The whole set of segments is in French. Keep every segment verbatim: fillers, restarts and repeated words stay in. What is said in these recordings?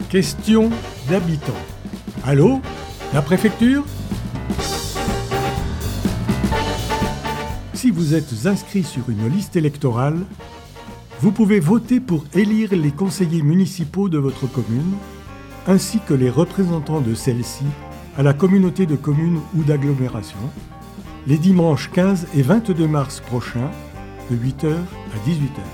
Question d'habitants. Allô? La préfecture? Si vous êtes inscrit sur une liste électorale, vous pouvez voter pour élire les conseillers municipaux de votre commune, ainsi que les représentants de celle-ci à la communauté de communes ou d'agglomération, les dimanches quinze et vingt-deux mars prochains, de huit heures à dix-huit heures.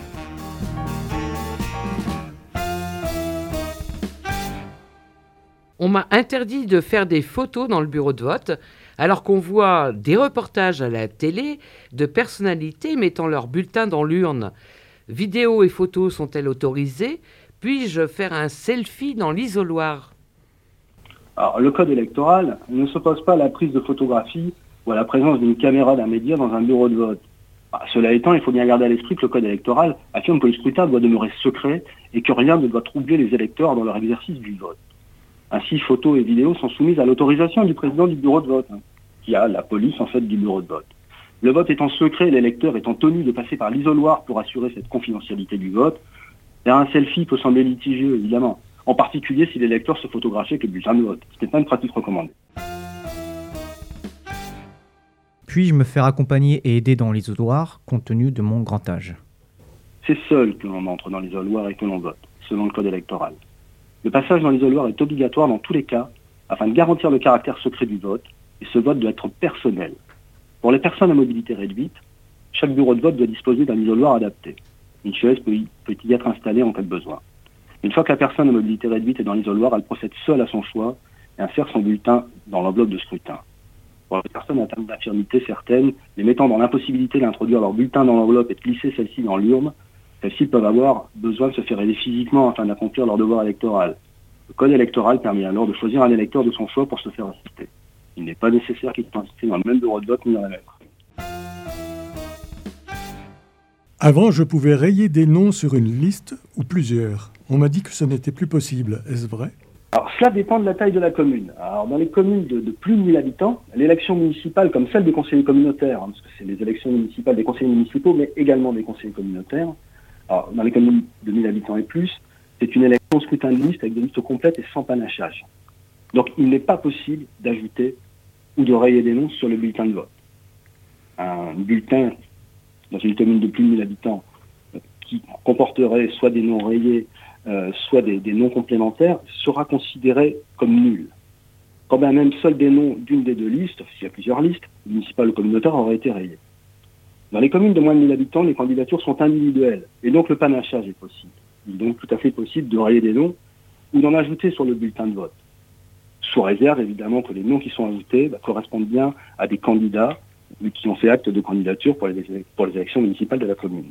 On m'a interdit de faire des photos dans le bureau de vote, alors qu'on voit des reportages à la télé de personnalités mettant leur bulletin dans l'urne. Vidéos et photos sont-elles autorisées? Puis-je faire un selfie dans l'isoloir? Alors, le code électoral ne s'oppose pas à la prise de photographie ou à la présence d'une caméra d'un média dans un bureau de vote. Alors, cela étant, il faut bien garder à l'esprit que le code électoral affirme que le scrutin doit demeurer secret et que rien ne doit troubler les électeurs dans leur exercice du vote. Ainsi, photos et vidéos sont soumises à l'autorisation du président du bureau de vote, hein, qui a la police en fait du bureau de vote. Le vote étant secret, l'électeur étant tenu de passer par l'isoloir pour assurer cette confidentialité du vote, faire un selfie peut sembler litigieux, évidemment. En particulier si l'électeur se photographie avec le bulletin de vote. Ce n'est pas une pratique recommandée. Puis-je me faire accompagner et aider dans l'isoloir, compte tenu de mon grand âge? C'est seul que l'on entre dans l'isoloir et que l'on vote, selon le code électoral. Le passage dans l'isoloir est obligatoire dans tous les cas, afin de garantir le caractère secret du vote, et ce vote doit être personnel. Pour les personnes à mobilité réduite, chaque bureau de vote doit disposer d'un isoloir adapté. Une chaise peut y, peut y être installée en cas de besoin. Une fois que la personne à mobilité réduite est dans l'isoloir, elle procède seule à son choix et insère son bulletin dans l'enveloppe de scrutin. Pour les personnes atteintes d'infirmité certaines, les mettant dans l'impossibilité d'introduire leur bulletin dans l'enveloppe et de glisser celle-ci dans l'urne, celles-ci peuvent avoir besoin de se faire aider physiquement afin d'accomplir leur devoir électoral. Le code électoral permet alors de choisir un électeur de son choix pour se faire assister. Il n'est pas nécessaire qu'il soit inscrit dans le même bureau de vote ni dans la même. Avant, je pouvais rayer des noms sur une liste ou plusieurs. On m'a dit que ce n'était plus possible. Est-ce vrai? Alors, cela dépend de la taille de la commune. Alors, dans les communes de, de plus de mille habitants, l'élection municipale, comme celle des conseillers communautaires, hein, parce que c'est les élections municipales des conseillers municipaux, mais également des conseillers communautaires. Alors, dans les communes de mille habitants et plus, c'est une élection au scrutin de liste avec des listes complètes et sans panachage. Donc, il n'est pas possible d'ajouter ou de rayer des noms sur le bulletin de vote. Un bulletin dans une commune de plus de mille habitants euh, qui comporterait soit des noms rayés, euh, soit des, des noms complémentaires, sera considéré comme nul. Quand bien même seul des noms d'une des deux listes, s'il y a plusieurs listes, municipales ou communautaires, auraient été rayés. Dans les communes de moins de mille habitants, les candidatures sont individuelles, et donc le panachage est possible. Il est donc tout à fait possible de rayer des noms ou d'en ajouter sur le bulletin de vote. Sous réserve, évidemment, que les noms qui sont ajoutés bah, correspondent bien à des candidats qui ont fait acte de candidature pour les, pour les élections municipales de la commune.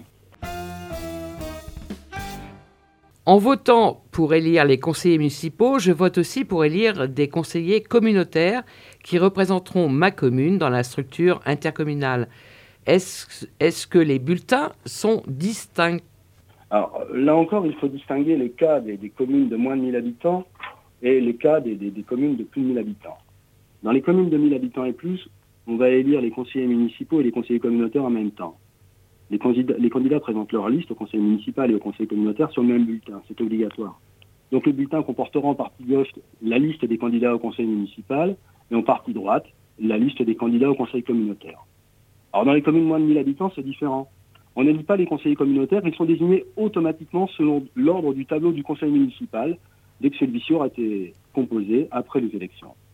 En votant pour élire les conseillers municipaux, je vote aussi pour élire des conseillers communautaires qui représenteront ma commune dans la structure intercommunale. Est-ce, est-ce que les bulletins sont distincts? Alors là encore, il faut distinguer les cas des, des communes de moins de mille habitants et les cas des, des, des communes de plus de mille habitants. Dans les communes de mille habitants et plus, on va élire les conseillers municipaux et les conseillers communautaires en même temps. Les candidats, les candidats présentent leur liste au conseil municipal et au conseil communautaire sur le même bulletin, c'est obligatoire. Donc le bulletin comportera en partie gauche la liste des candidats au conseil municipal et en partie droite la liste des candidats au conseil communautaire. Alors dans les communes de moins de mille habitants, c'est différent. On n'élit pas les conseillers communautaires, ils sont désignés automatiquement selon l'ordre du tableau du conseil municipal dès que celui-ci aura été composé après les élections.